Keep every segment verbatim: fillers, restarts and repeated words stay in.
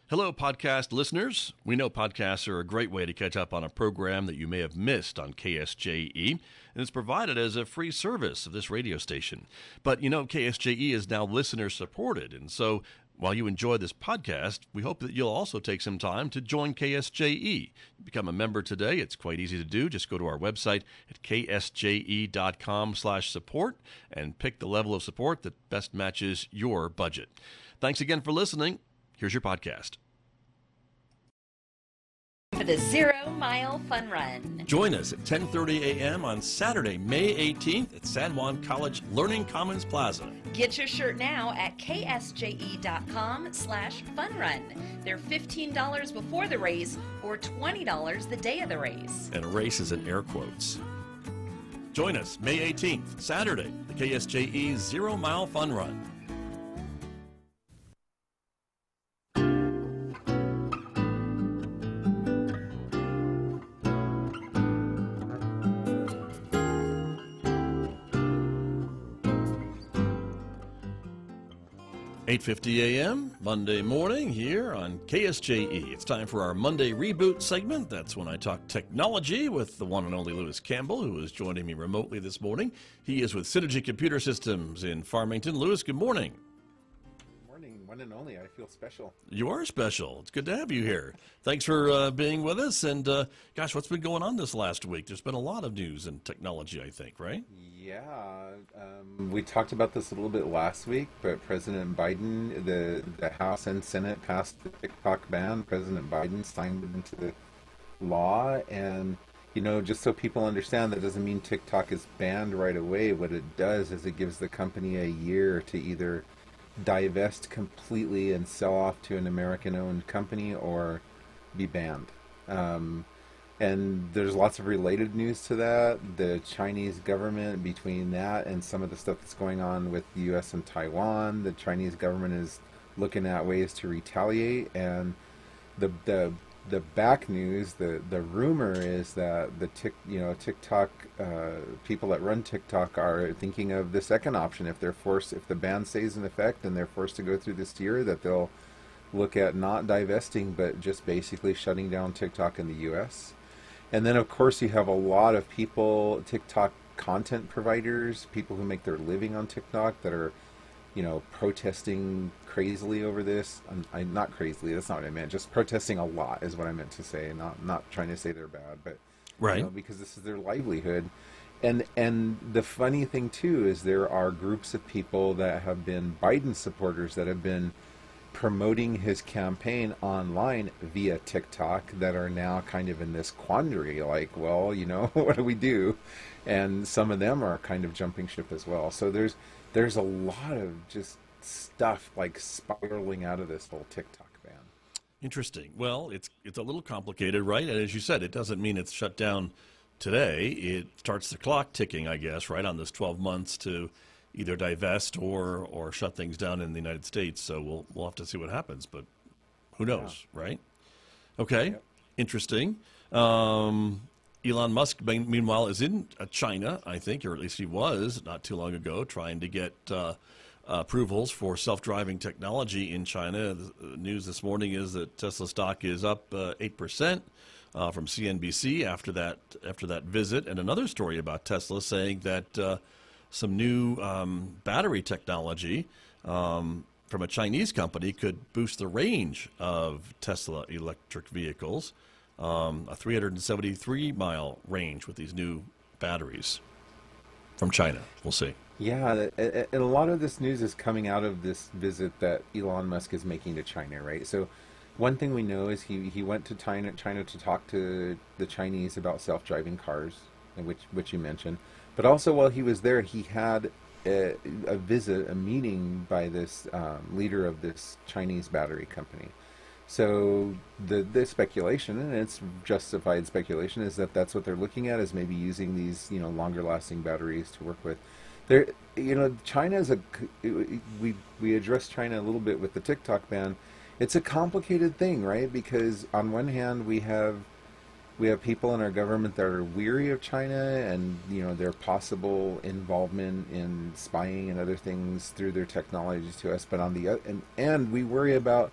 Hello, podcast listeners. We know podcasts are a great way to catch up on a program that you may have missed on K S J E, and it's provided as a free service of this radio station. But you know, K S J E is now listener supported, and so while you enjoy this podcast, we hope that you'll also take some time to join K S J E. Become a member today. It's quite easy to do. Just go to our website at k s j e dot com slash support and pick the level of support that best matches your budget. Thanks again for listening. Here's your podcast. For the Zero Mile Fun Run. Join us at ten thirty a.m. on Saturday, May eighteenth at San Juan College Learning Commons Plaza. Get your shirt now at k s j e dot com slash fun run. They're fifteen dollars before the race or twenty dollars the day of the race. And race is in air quotes. Join us May eighteenth, Saturday, the K S J E Zero Mile Fun Run. eight fifty a.m. Monday morning here on K S J E. It's time for our Monday Reboot segment. That's when I talk technology with the one and only Lewis Campbell, who is joining me remotely this morning. He is with Synergy Computer Systems in Farmington. Lewis, good morning. Morning, one and only. I feel special. You are special. It's good to have you here. Thanks for uh, being with us. And uh, gosh, what's been going on this last week? There's been a lot of news in technology, I think, right? Yeah, um, we talked about this a little bit last week, but President Biden, the, the House and Senate passed the TikTok ban. President Biden signed it into the law. And, you know, just so people understand, that doesn't mean TikTok is banned right away. What it does is it gives the company a year to either divest completely and sell off to an American-owned company or be banned. Um, and there's lots of related news to that. The Chinese government, between that and some of the stuff that's going on with the U S and Taiwan, the Chinese government is looking at ways to retaliate. And the the the back news, the the rumor is that the tick, you know, TikTok uh, people that run TikTok are thinking of the second option. If they're forced, if the ban stays in effect and they're forced to go through this year, that they'll look at not divesting, but just basically shutting down TikTok in the U S. And then, of course, you have a lot of people, TikTok content providers, people who make their living on TikTok that are, you know, protesting crazily over this. I'm, I'm not crazily, that's not what I meant. Just protesting a lot is what I meant to say. Not not trying to say they're bad, but right, you know, because this is their livelihood. And and the funny thing too is there are groups of people that have been Biden supporters that have been promoting his campaign online via TikTok that are now kind of in this quandary, like, well, you know, what do we do? And some of them are kind of jumping ship as well. So there's there's a lot of just stuff like spiraling out of this whole TikTok ban. Interesting. Well, it's it's a little complicated, right? And as you said, it doesn't mean it's shut down today. It starts the clock ticking, I guess, right on this twelve months to either divest or or shut things down in the United States. So we'll we'll have to see what happens, but who knows, yeah. Right? Okay, yep. Interesting. Um, Elon Musk, meanwhile, is in China, I think, or at least he was not too long ago, trying to get uh, approvals for self-driving technology in China. The news this morning is that Tesla stock is up uh, eight percent uh, from C N B C after that after that visit, and another story about Tesla saying that Uh, some new um, battery technology um, from a Chinese company could boost the range of Tesla electric vehicles, um, a three hundred seventy-three mile range with these new batteries from China. We'll see. Yeah, and a lot of this news is coming out of this visit that Elon Musk is making to China, right? So one thing we know is he, he went to China, China to talk to the Chinese about self-driving cars, which, which you mentioned. But also while he was there, he had a, a visit, a meeting by this um, leader of this Chinese battery company. So the, the speculation, and it's justified speculation, is that that's what they're looking at, is maybe using these, you know, longer-lasting batteries to work with. There, you know, China is a, we we addressed China a little bit with the TikTok ban. It's a complicated thing, right? Because on one hand, we have we have people in our government that are weary of China and, you know, their possible involvement in spying and other things through their technologies to us. But on the other, and and we worry about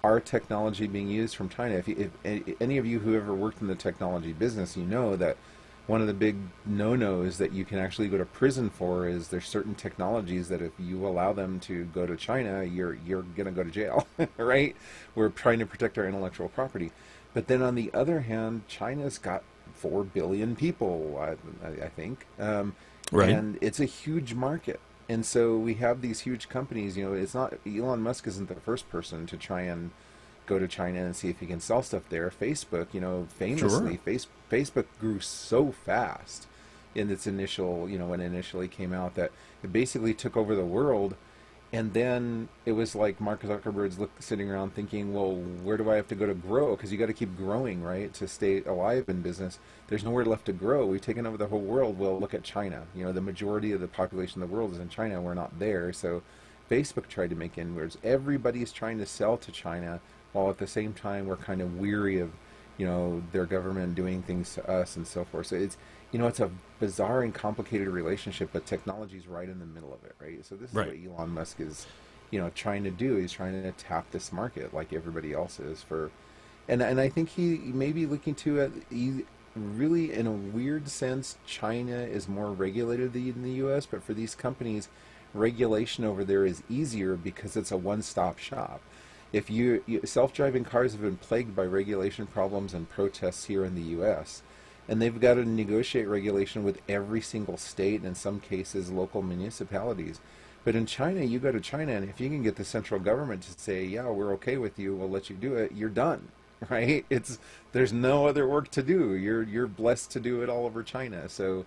our technology being used from China. If, you, if any of you who ever worked in the technology business, you know that one of the big no-nos that you can actually go to prison for is there's certain technologies that if you allow them to go to China, you're you're going to go to jail, right? We're trying to protect our intellectual property. But then on the other hand, China's got four billion people, I, I think, um, right. and it's a huge market. And so we have these huge companies. You know, it's not Elon Musk isn't the first person to try and go to China and see if he can sell stuff there. Facebook, you know, famously, Sure. face, Facebook grew so fast in its initial, you know, when it initially came out that it basically took over the world. And then it was like Mark Zuckerberg's look, sitting around thinking, well, where do I have to go to grow? Because you got to keep growing, right, to stay alive in business. There's nowhere left to grow. We've taken over the whole world. Well, look at China. You know, the majority of the population of the world is in China. We're not there. So Facebook tried to make inroads. Everybody's trying to sell to China, while at the same time we're kind of weary of, you know, their government doing things to us and so forth. So it's, you know, it's a bizarre and complicated relationship, but technology's right in the middle of it, right? So this is Right. what Elon Musk is, you know, trying to do. He's trying to tap this market like everybody else is for, and and I think he may be looking to it. He really, in a weird sense, China is more regulated than the U S, but for these companies, regulation over there is easier because it's a one-stop shop. If you, you self-driving cars have been plagued by regulation problems and protests here in the U S, and they've got to negotiate regulation with every single state and in some cases local municipalities. But in China, you go to China, and if you can get the central government to say, yeah, we're okay with you, we'll let you do it, you're done, right? It's there's no other work to do. You're you're blessed to do it all over China. So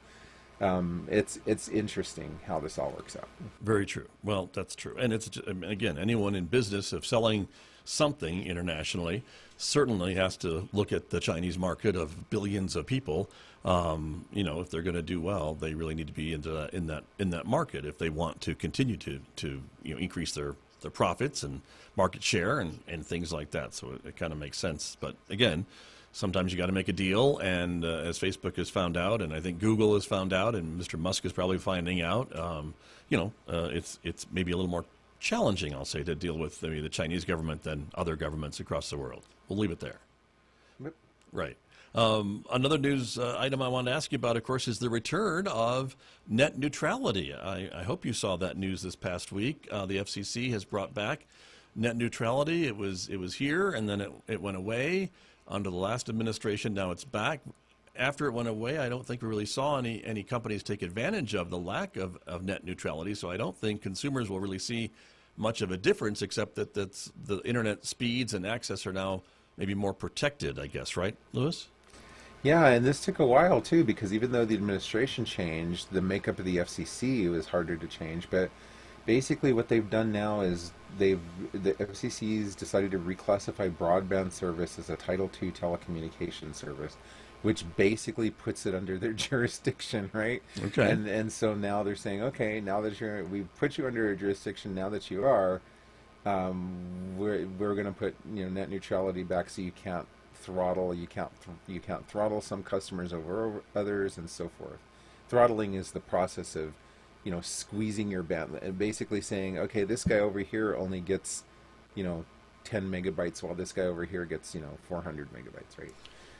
um, it's it's interesting how this all works out. Very true. Well, that's true. And it's, I mean, again, anyone in business of selling something internationally certainly has to look at the Chinese market of billions of people. Um, you know, if they're going to do well, they really need to be into that, in that in that market if they want to continue to to you know increase their their profits and market share and and things like that. So it, it kind of makes sense. But again, sometimes you got to make a deal, and uh, as Facebook has found out, and I think Google has found out, and Mister Musk is probably finding out, um, you know, uh, it's it's maybe a little more challenging, I'll say, to deal with maybe the Chinese government than other governments across the world. We'll leave it there. Yep. Right. Um, another news uh, item I wanted to ask you about, of course, is the return of net neutrality. I, I hope you saw that news this past week. Uh, the F C C has brought back net neutrality. It was it was here, and then it, it went away under the last administration. Now it's back. After it went away, I don't think we really saw any, any companies take advantage of the lack of, of net neutrality, so I don't think consumers will really see much of a difference, except that that's, the internet speeds and access are now maybe more protected, I guess, right, Lewis? Yeah, and this took a while too, because even though the administration changed, the makeup of the F C C was harder to change. But basically what they've done now is they've the F C C's decided to reclassify broadband service as a Title two telecommunications service, which basically puts it under their jurisdiction, right? Okay. And and so now they're saying, okay, now that you're, we put you under a jurisdiction, now that you are, um, we're we're going to put, you know, net neutrality back, so you can't throttle, you can't th- you can't throttle some customers over, over others, and so forth. Throttling is the process of, you know, squeezing your bandwidth and basically saying, okay, this guy over here only gets, you know, ten megabytes, while this guy over here gets, you know, four hundred megabytes, right?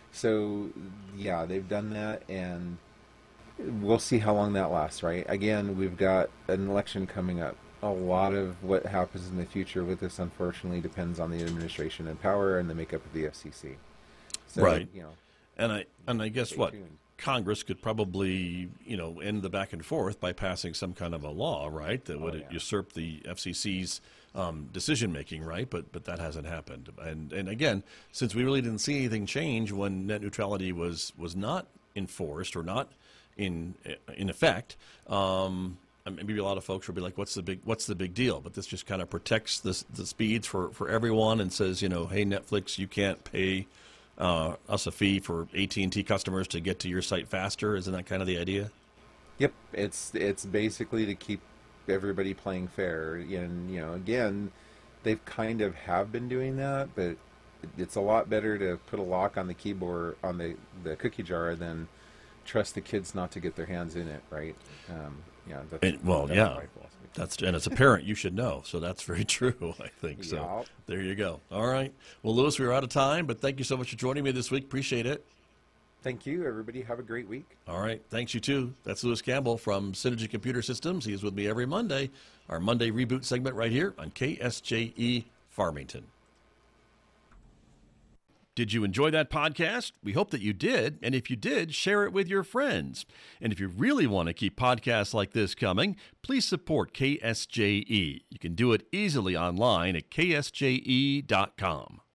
So, yeah, they've done that, and we'll see how long that lasts, right? Again, we've got an election coming up. A lot of what happens in the future with this, unfortunately, depends on the administration in power and the makeup of the F C C. So, Right. You know, And I and I guess stay what tuned. Congress could probably, you know, end the back and forth by passing some kind of a law, right, that would Oh, yeah. usurp the F C C's um, decision making, right? But but that hasn't happened. And and again, since we really didn't see anything change when net neutrality was was not enforced or not in in effect. Um, Maybe a lot of folks will be like, "What's the big What's the big deal?" But this just kind of protects the the speeds for, for everyone and says, you know, hey, Netflix, you can't pay uh, us a fee for A T and T customers to get to your site faster. Isn't that kind of the idea? Yep, it's it's basically to keep everybody playing fair. And, you know, again, they've kind of have been doing that, but it's a lot better to put a lock on the keyboard, on the, the cookie jar, than trust the kids not to get their hands in it, right? Um, yeah, that's, And- well, that's yeah. my philosophy. That's and as a parent, you should know. So that's very true, I think. So Yep. there you go. All right. Well, Louis, we are out of time, but thank you so much for joining me this week. Appreciate it. Thank you, everybody. Have a great week. All right. Thanks, you too. That's Louis Campbell from Synergy Computer Systems. He is with me every Monday, our Monday Reboot segment right here on K S J E Farmington. Did you enjoy that podcast? We hope that you did. And if you did, share it with your friends. And if you really want to keep podcasts like this coming, please support K S J E. You can do it easily online at K S J E dot com.